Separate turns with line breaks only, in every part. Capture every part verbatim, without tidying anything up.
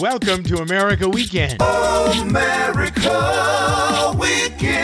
Welcome to America Weekend.
America Weekend.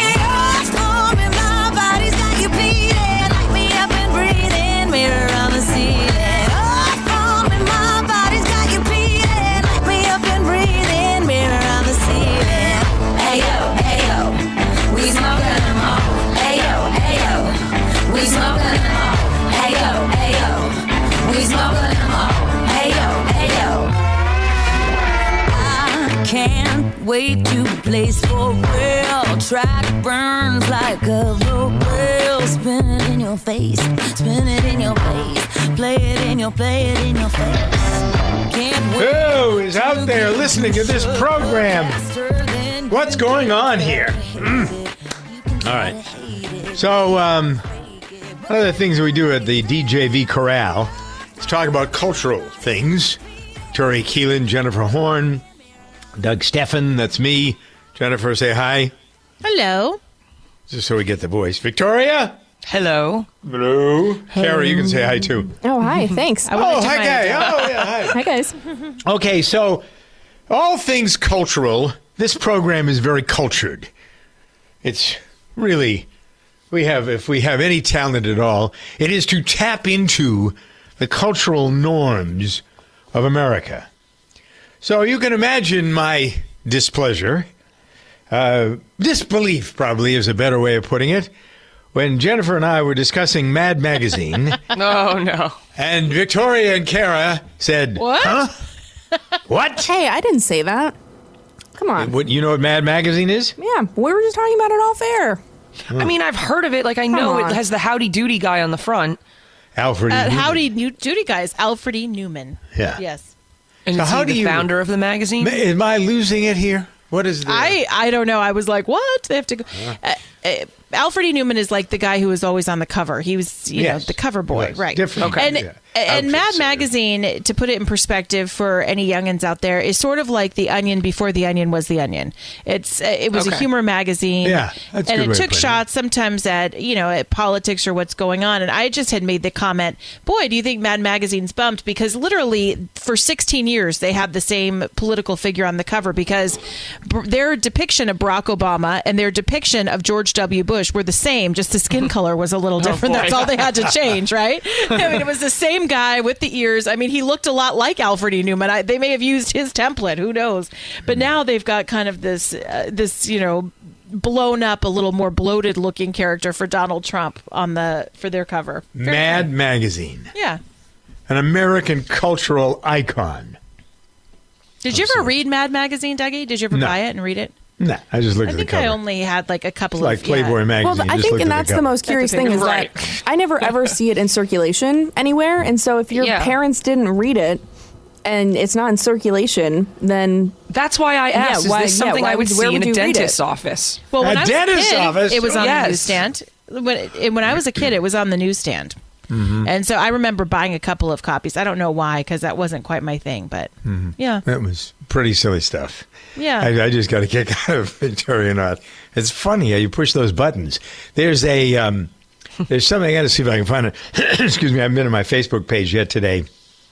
Wait to place for real. Track burns like a wheel. Spin it in your face. Spin it in your face. Play it in your, play it in your face. Can't wait.
Who is out there listening to this program? What's going on here? Mm. All right. So, um, one of the things that we do at the D J V Corral is talk about cultural things. Tori Keelan, Jennifer Horn, Doug Steffen, that's me. Jennifer, say hi.
Hello.
Just so we get the voice. Victoria?
Hello.
Hello. Carrie, you can say hi, too.
Oh, hi. Thanks.
Oh, hi, guy. Oh, yeah, hi.
Hi, guys.
Okay, so all things cultural, this program is very cultured. It's really, we have, if we have any talent at all, it is to tap into the cultural norms of America. So you can imagine my displeasure, uh, disbelief probably is a better way of putting it, when Jennifer and I were discussing Mad Magazine.
Oh, no.
And Victoria and Kara said,
What?
Huh? What?
Hey, I didn't say that. Come on.
What, you know what Mad Magazine is?
Yeah, we were just talking about it off air.
I mean, I've heard of it. Like, I know
on.
it has the Howdy Doody guy on the front.
Alfred.
Uh,
Newman.
howdy, New- Judy guys. Alfred E. Newman.
Yeah.
Yes.
And
So
is
how
he
do
the
you-
founder of the magazine?
Ma- Am I losing it here? What is the...
I, I don't know. I was like, what? They have to go. Uh, uh, Alfred E. Newman is like the guy who was always on the cover. He was, you
Yes.
know, the cover boy,
Yes.
right?
Different
And,
kind of, yeah,
and Mad
outfits, uh,
Magazine, to put it in perspective for any youngins out there, is sort of like The Onion before The Onion was The Onion. It's uh, it was a
Okay.
humor magazine.
Yeah, that's a
and
good way
it
of
took
putting it.
shots sometimes at you know at politics or what's going on. And I just had made the comment, boy, do you think Mad Magazine's bumped? Because literally for sixteen years they had the same political figure on the cover because b- their depiction of Barack Obama and their depiction of George W. Bush were the same, just the skin color was a little different.
boy.
That's all they had to change, right? I mean, it was the same guy with the ears. I mean, he looked a lot like Alfred E. Newman. I, they may have used his template. Who knows? But now they've got kind of this, uh, this you know, blown up, a little more bloated looking character for Donald Trump on the for their cover. Very
Mad
fun.
Magazine.
Yeah.
An American cultural icon.
Did you ever read Mad Magazine, Dougie? Did you ever
No.
buy it and read it?
Nah, I just looked
I
at the
think
cover.
I only had like a couple
It's like
of
Playboy
yeah.
magazine.
Well,
You
I
just
think,
looked
and
at
that's
the
the
cover.
most curious thing is
Right.
that I never ever see it in circulation anywhere. And so if your
Yeah.
parents didn't read it and it's not in circulation, then
That's why I asked,
Yeah, why-
is this
yeah,
something
why
I would
would- where
see in
would
a
you read
dentist's
it?
office?
Well, when
A
I was
dentist's
a kid,
office?
it was on
Yes.
the newsstand. When, it, when I was a kid, it was on the newsstand.
Mm-hmm.
And so I remember buying a couple of copies. I don't know why, because that wasn't quite my thing. But
Mm-hmm.
yeah,
That was pretty silly stuff.
yeah.
I, I just got a kick out of Victoria Knott. It's funny how you push those buttons. There's a um, there's something I got to see if I can find it. Excuse me, I haven't been on my Facebook page yet today.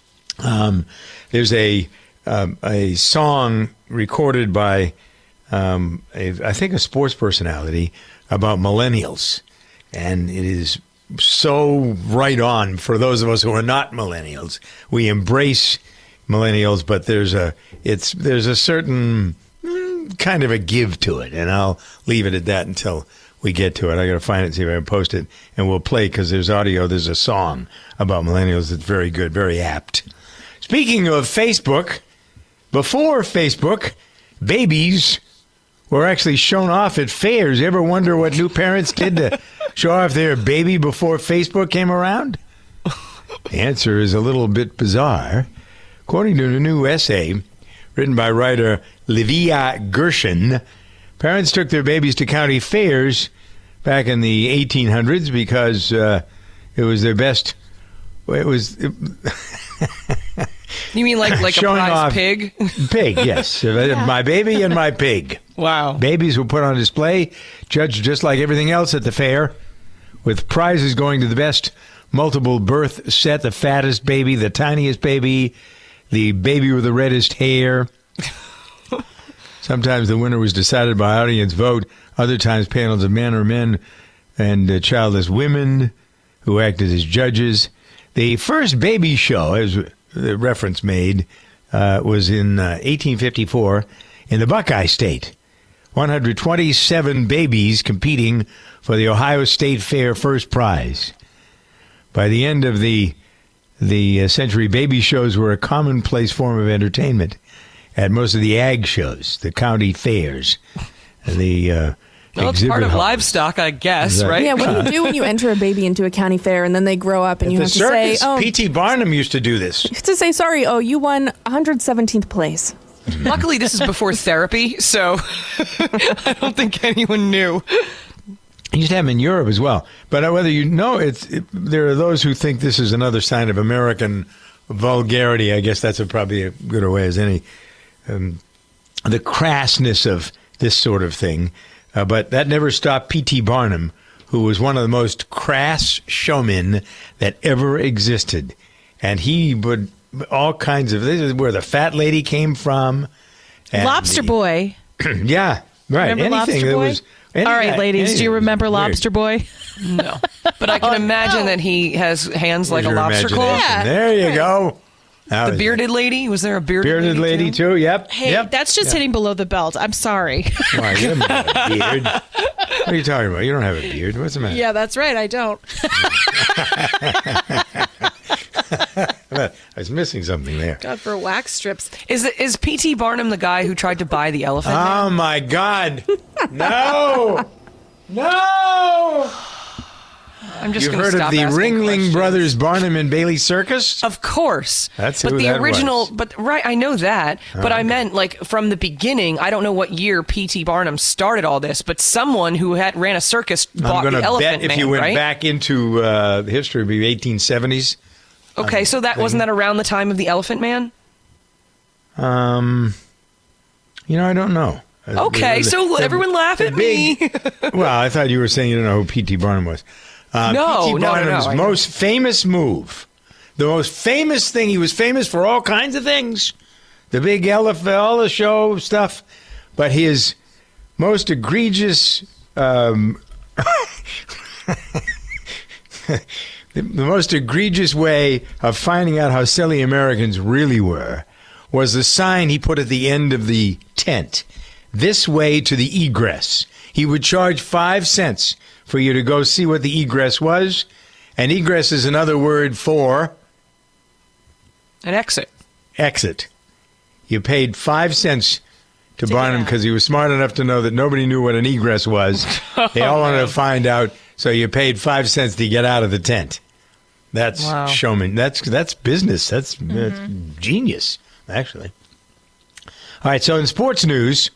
Um, there's a um, a song recorded by um, a, I think a sports personality about millennials, and it is so right on for those of us who are not millennials. We embrace millennials, but there's a it's there's a certain mm, kind of a give to it, and I'll leave it at that until we get to it. I got to find it, see if I can post it, and we'll play because there's audio. There's a song about millennials that's very good, very apt. Speaking of Facebook, before Facebook, babies were actually shown off at fairs. You ever wonder what new parents did to show off their baby before Facebook came around? The answer is a little bit bizarre. According to a new essay written by writer Livia Gershon, parents took their babies to county fairs back in the eighteen hundreds because uh, it was their best. It was it,
You mean like, like a
Showing
prize
off-
pig?
pig, yes. My baby and my pig.
Wow.
Babies were put on display, judged just like everything else at the fair, with prizes going to the best multiple birth set, the fattest baby, the tiniest baby, the baby with the reddest hair. Sometimes the winner was decided by audience vote. Other times panels of men or men and uh, childless women who acted as judges. The first baby show, as the reference made, uh, was in uh, eighteen fifty-four in the Buckeye State. one hundred twenty-seven babies competing for the Ohio State Fair first prize. By the end of the the uh, century, baby shows were a commonplace form of entertainment at most of the ag shows, the county fairs, the uh,
Well, it's
exhibit
part of
halls.
livestock, I guess,
Exactly.
right?
Yeah, what do you do when you enter a baby into a county fair and then they grow up and
At
you
the
have to
circus,
say, oh,
P T Barnum used to do this.
you have to say, sorry, oh, you won one hundred seventeenth place.
Luckily, this is before therapy, so I don't think anyone knew.
You used to have them in Europe as well. But whether you know, it's it, there are those who think this is another sign of American vulgarity. I guess that's a, probably a good a way as any. Um, the crassness of this sort of thing. Uh, but that never stopped P T Barnum, who was one of the most crass showmen that ever existed. And he would all kinds of, this is where the fat lady came from. and
Lobster
the-
Boy.
Yeah, right.
Remember
Anything
Lobster
that
Boy?
was. any-
All right, ladies, do
anything
you
was
remember
weird.
Lobster Boy?
No. But I can imagine that he has hands like
Use
a
your
lobster claw.
imagination.
Yeah.
There you go. That
The
was
bearded lady? Was there a bearded,
bearded lady too. Yep.
Hey,
yep.
that's just hitting below the belt. I'm sorry.
Why, you don't have a beard. What are you talking about? You don't have a beard. What's the matter?
Yeah, that's right. I don't.
I was missing something there.
God, for wax strips.
Is it, is P T Barnum the guy who tried to buy the elephant?
Oh my God! No, no!
I'm just
You've
going to
heard
stop
of the
asking
Ringling
questions.
Brothers Barnum and Bailey Circus?
Of course.
That's
but
who
the
that
original,
was.
but right, I know that. But I meant like from the beginning. I don't know what year P T Barnum started all this, but someone who had ran a circus
I'm
bought
going
the
to
Elephant
bet if
Man,
you went
right?
back into uh, the history, it'd be eighteen seventies.
Okay, so that wasn't that around the time of the Elephant Man?
Um, you know, I don't know. Uh,
Okay,
the-
so
the-
everyone laugh
the
at me.
big- well, I thought you were saying you don't know who P T Barnum was. Uh,
No,
P T
no, no,
Barnum's
no, I know.
most famous move, the most famous thing, he was famous for all kinds of things, the big elephant, all the show stuff, but his most egregious, um, the, the most egregious way of finding out how silly Americans really were was the sign he put at the end of the tent. This way to the egress. He would charge five cents for you to go see what the egress was. And egress is another word for
An exit.
exit. You paid five cents to Barnum because he was smart enough to know that nobody knew what an egress was. They all wanted to find out, so you paid five cents to get out of the tent. That's
Wow.
showman. That's that's business. That's, that's genius, actually. All right, so in sports news,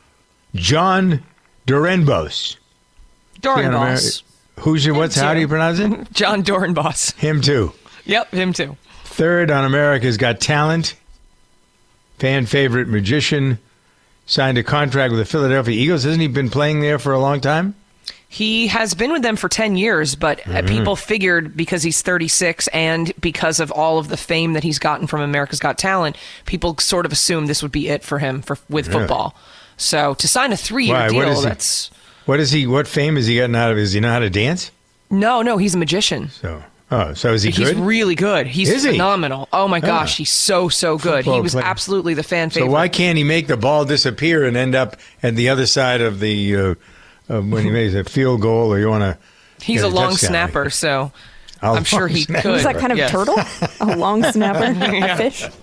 John Dorenbos.
Dorenbos.
Who's your, what's, how do you pronounce it?
John Dorenbos.
Him too.
Yep, him too.
Third on America's Got Talent. Fan favorite magician. Signed a contract with the Philadelphia Eagles. Hasn't he been playing there for a long time?
He has been with them for ten years, but
Mm-hmm.
uh people figured because he's thirty-six and because of all of the fame that he's gotten from America's Got Talent, people sort of assumed this would be it for him for with
Really?
football. So to sign a three-year
Why? What
deal,
is he-
that's...
What is he? What fame has he gotten out of? Does he know how to dance?
No, no, he's a magician.
So, oh, so is he
He's
good?
really good. He's
Is he?
phenomenal. Oh my gosh,
Ah.
he's so, so good.
Football
He was
player.
absolutely the fan
so
favorite.
why can't he make the ball disappear and end up at the other side of the uh, uh, when he makes a field goal or you want to?
He's a long snapper, so
A
I'm sure
long
he
snapper.
could.
Is that kind of
Yes.
turtle? A long snapper?
Yeah.
A fish?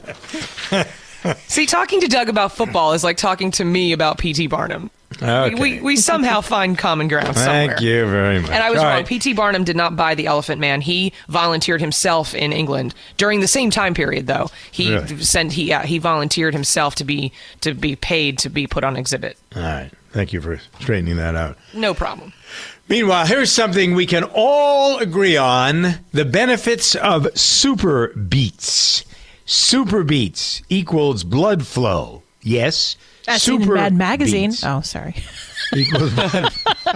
See, talking to Doug about football is like talking to me about P T Barnum.
Okay.
We, we, we somehow find common ground somewhere.
Thank you very much.
And I was
All
wrong.
right.
P T Barnum did not buy the Elephant Man. He volunteered himself in England during the same time period, though. He
Really?
sent he yeah, he volunteered himself to be to be paid to be put on exhibit.
All right. Thank you for straightening that out.
No problem.
Meanwhile, here's something we can all agree on: the benefits of Super Beats. Super Beats equals blood flow. Yes.
That's in
Super
Mad Magazine.
Beats
Oh, sorry.
equals blood.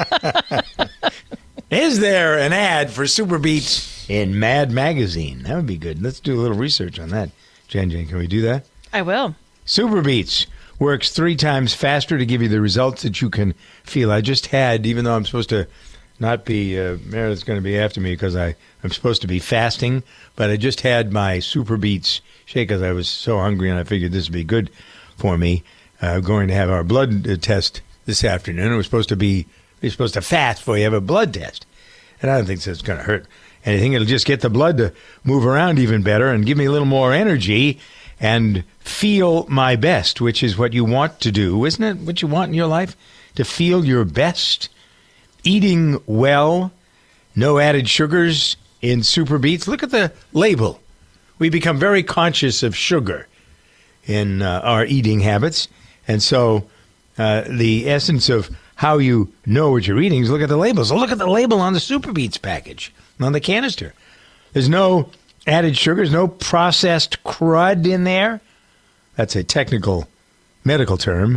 Is there an ad for Super Beats in Mad Magazine? That would be good. Let's do a little research on that. Jen Jen, can we do that?
I will.
Super Beats works three times faster to give you the results that you can feel. I just had, even though I'm supposed to not be, uh, Meredith's going to be after me because I, I'm supposed to be fasting, but I just had my Super Beats shake because I was so hungry and I figured this would be good for me. Uh, going to have our blood uh, test this afternoon. It was supposed to be, you're supposed to fast before you have a blood test. And I don't think that's going to hurt anything. It'll just get the blood to move around even better and give me a little more energy and feel my best, which is what you want to do. Isn't it what you want in your life? To feel your best? Eating well, no added sugars in Super Beats. Look at the label. We become very conscious of sugar in uh, our eating habits. And so uh, the essence of how you know what you're eating is look at the label. So look at the label on the Super Beats package, on the canister. There's no added sugars, no processed crud in there. That's a technical medical term.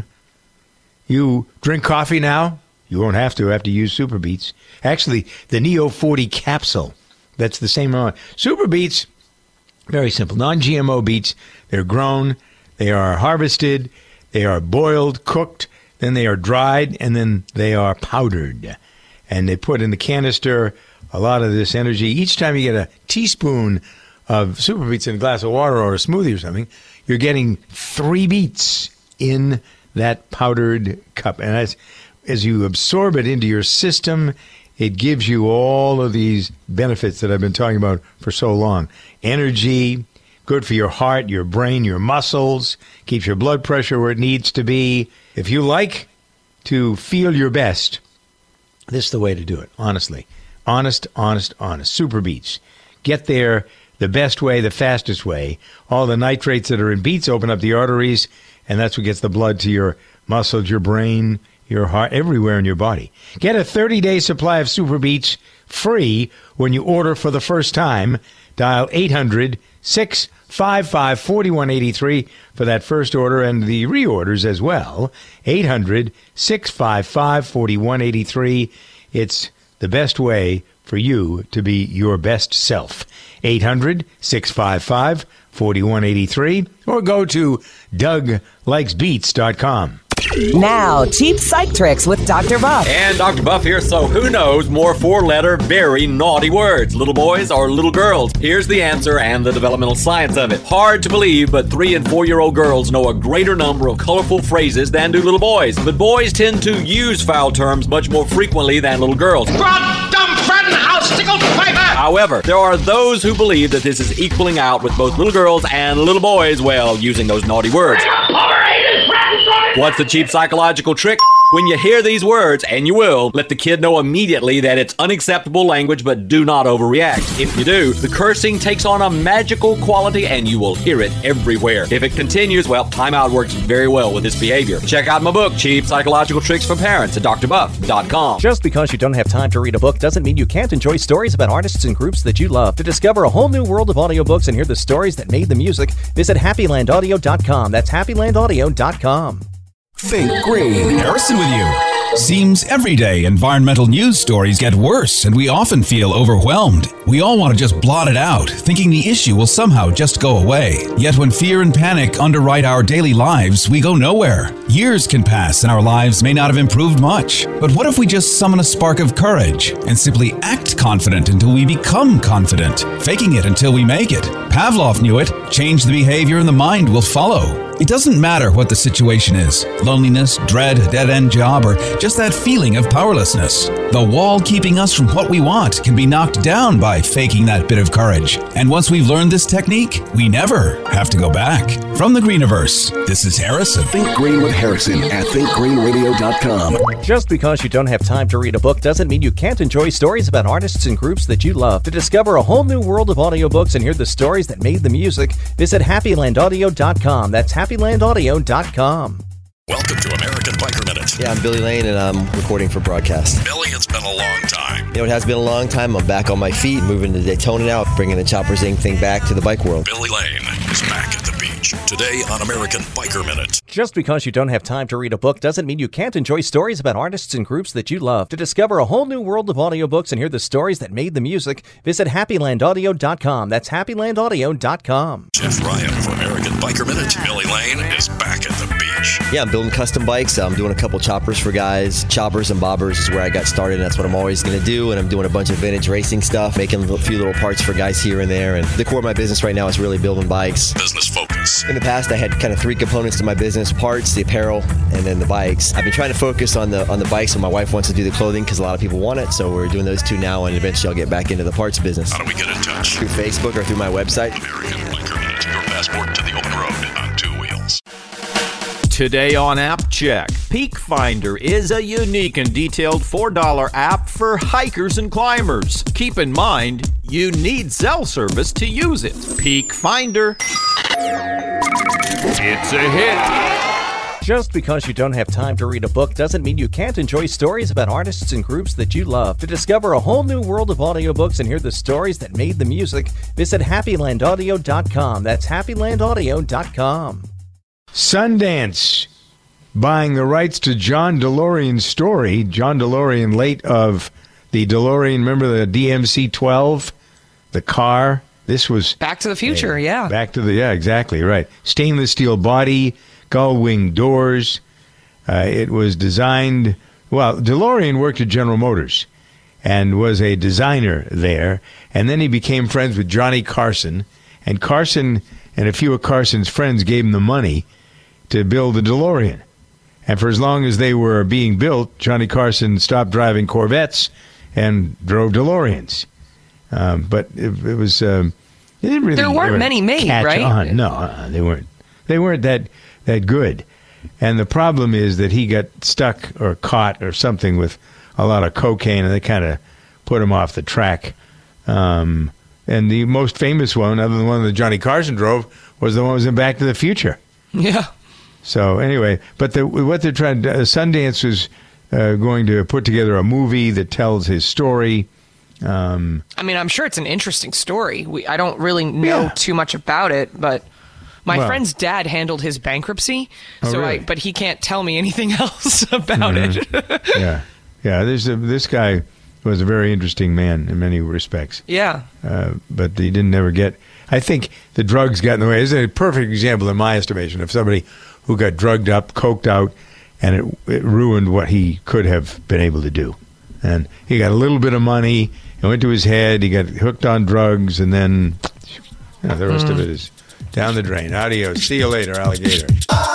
You drink coffee now? You won't have to after you use Super Beats. Actually, the Neo forty capsule, that's the same amount. Super Beats, very simple. Non-G M O beets. They're grown. They are harvested. They are boiled, cooked. Then they are dried, and then they are powdered. And they put in the canister a lot of this energy. Each time you get a teaspoon of Super Beats in a glass of water or a smoothie or something, you're getting three beets in that powdered cup. And as, as you absorb it into your system, it gives you all of these benefits that I've been talking about for so long. Energy, good for your heart, your brain, your muscles, keeps your blood pressure where it needs to be. If you like to feel your best, this is the way to do it, honestly. Honest, honest, honest. Super Beets. Get there the best way, the fastest way. All the nitrates that are in beets open up the arteries, and that's what gets the blood to your muscles, your brain, your heart, everywhere in your body. Get a thirty-day supply of Super Beets free when you order for the first time. Dial eight hundred, six five five, four one eight three for that first order and the reorders as well. eight hundred, six five five, four one eight three. It's the best way for you to be your best self. eight hundred, six five five, four one eight three or go to doug likes beets dot com.
Now, cheap psych tricks with Doctor Buff.
And Doctor Buff here, so who knows more four-letter, very naughty words, little boys or little girls? Here's the answer and the developmental science of it. Hard to believe, but three- and four-year-old girls know a greater number of colorful phrases than do little boys. But boys tend to use foul terms much more frequently than little girls.
Frog, dumb, friend, house, tickled, fiber!
However, there are those who believe that this is equaling out with both little girls and little boys, well, using those naughty words. What's the cheap psychological trick? When you hear these words, and you will, let the kid know immediately that it's unacceptable language, but do not overreact. If you do, the cursing takes on a magical quality and you will hear it everywhere. If it continues, well, timeout works very well with this behavior. Check out my book, Cheap Psychological Tricks for Parents, at d r buff dot com.
Just because you don't have time to read a book doesn't mean you can't enjoy stories about artists and groups that you love. To discover a whole new world of audiobooks and hear the stories that made the music, visit happy land audio dot com. That's happy land audio dot com.
Think Green. Harrison with you. Seems every day environmental news stories get worse and we often feel overwhelmed. We all want to just blot it out, thinking the issue will somehow just go away. Yet when fear and panic underwrite our daily lives, we go nowhere. Years can pass and our lives may not have improved much. But what if we just summon a spark of courage and simply act confident until we become confident, faking it until we make it? Pavlov knew it. Change the behavior and the mind will follow. It doesn't matter what the situation is, loneliness, dread, a dead-end job, or just that feeling of powerlessness. The wall keeping us from what we want can be knocked down by faking that bit of courage. And once we've learned this technique, we never have to go back. From the Greeniverse, this is Harrison.
Think Green with Harrison at think green radio dot com.
Just because you don't have time to read a book doesn't mean you can't enjoy stories about artists and groups that you love. To discover a whole new world of audiobooks and hear the stories that made the music, visit happy land audio dot com. That's happy land audio dot com.
Welcome to American Biker Minute.
Yeah, I'm Billy Lane, and I'm recording for broadcast.
Billy, it's been a long time.
You know, it has been a long time. I'm back on my feet, moving to Daytona now, bringing the Choppers Incorporated thing back to the bike world.
Billy Lane is back at the beach. Minute. Today on American Biker Minute.
Just because you don't have time to read a book doesn't mean you can't enjoy stories about artists and groups that you love. To discover a whole new world of audiobooks and hear the stories that made the music, visit happy land audio dot com. That's happy land audio dot com.
Jeff Ryan for American Biker Minute. Millie Lane is back at the beach.
Yeah, I'm building custom bikes. I'm doing a couple choppers for guys. Choppers and bobbers is where I got started. That's what I'm always going to do. And I'm doing a bunch of vintage racing stuff, making a few little parts for guys here and there. And the core of my business right now is really building bikes.
Business focus.
In the past, I had kind of three components to my business: parts, the apparel, and then the bikes. I've been trying to focus on the on the bikes, and my wife wants to do the clothing because a lot of people want it. So we're doing those two now, and eventually I'll get back into the parts business.
How do we get in touch?
Through Facebook or through my website.
American Biker Minute, your passport to the open road on two wheels.
Today on App Check, Peak Finder is a unique and detailed four dollar app for hikers and climbers. Keep in mind, you need cell service to use it. Peak Finder. It's a hit.
Just because you don't have time to read a book doesn't mean you can't enjoy stories about artists and groups that you love. To discover a whole new world of audiobooks and hear the stories that made the music, visit happy land audio dot com. That's happy land audio dot com.
Sundance buying the rights to John DeLorean's story. John DeLorean, late of the DeLorean, remember the D M C twelve, the car? This was
Back to the Future,
uh,
yeah.
Back to the, yeah, exactly, right. Stainless steel body, gull wing doors. Uh, it was designed, well, DeLorean worked at General Motors and was a designer there. And then he became friends with Johnny Carson. And Carson and a few of Carson's friends gave him the money to build the DeLorean. And for as long as they were being built, Johnny Carson stopped driving Corvettes and drove DeLoreans. Um, but it, it was um, it didn't really
there weren't
ever
many made,
catch
right?
on. No, uh, they weren't. They weren't that that good. And the problem is that he got stuck or caught or something with a lot of cocaine, and they kind of put him off the track. Um, and the most famous one, other than the one that Johnny Carson drove, was the one that was in Back to the Future.
Yeah.
So anyway, but the, what they're trying to, uh, Sundance is uh, going to put together a movie that tells his story. Um,
I mean, I'm sure it's an interesting story. We, I don't really know
Yeah.
too much about it, but my
Well-
friend's dad handled his bankruptcy,
Oh,
so
really?
I, but he can't tell me anything else about
Mhm.
it.
yeah, yeah. There's a, this guy was a very interesting man in many respects.
Yeah.
Uh, but he didn't ever get. I think the drugs got in the way. It's a perfect example, in my estimation, of somebody who got drugged up, coked out, and it, it ruined what he could have been able to do. And he got a little bit of money. It went to his head. He got hooked on drugs, and then you know, the rest
Mm.
of it is down the drain. Adios. See you later, alligator.